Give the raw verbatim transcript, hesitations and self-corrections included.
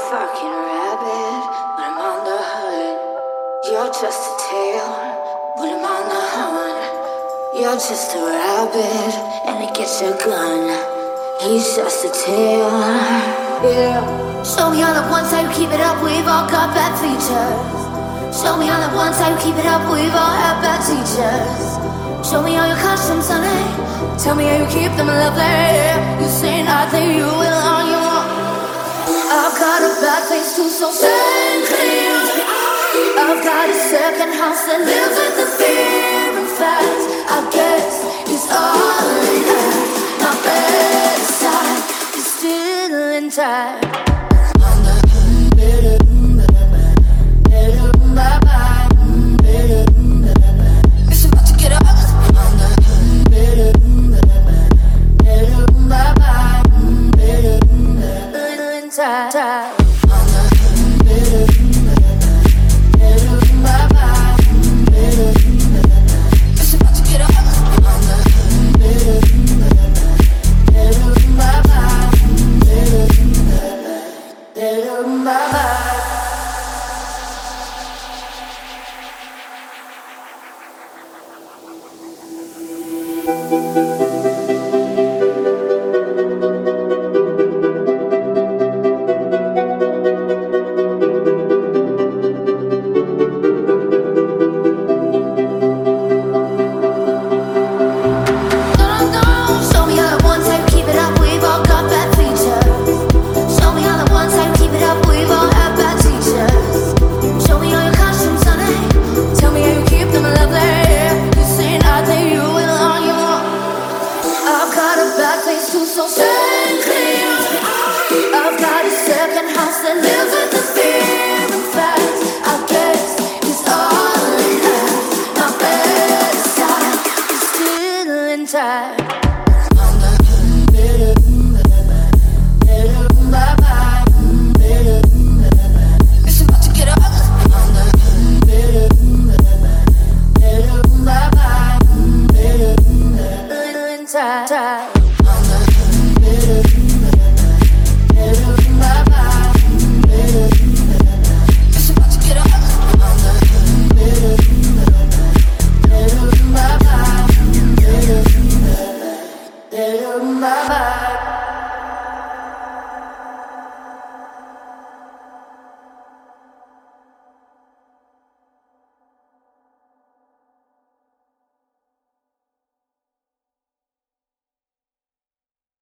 fucking rabbit when I'm on the hunt. You're just a tail when I'm on the hunt. You're just a rabbit and it gets your gun. He's just a tail. Yeah. Show me all the ones how you keep it up. We've all got bad features. Show me all the ones how you keep it up. We've all had bad teachers. Show me all your costumes, honey. Tell me how you keep them lovely. You say nothing, you will on your own. I've got a bad face too, so stand clear. I've got a second house that lives with the fear. In fact, I guess it's all in her. My bedside is still intact. It's about to get up. Time, time. It's about to get up. So stand clear. I've got a second house that lives with the fear. In fact, I guess it's all in her. My bedside is still intact. It's about to get up. Inside.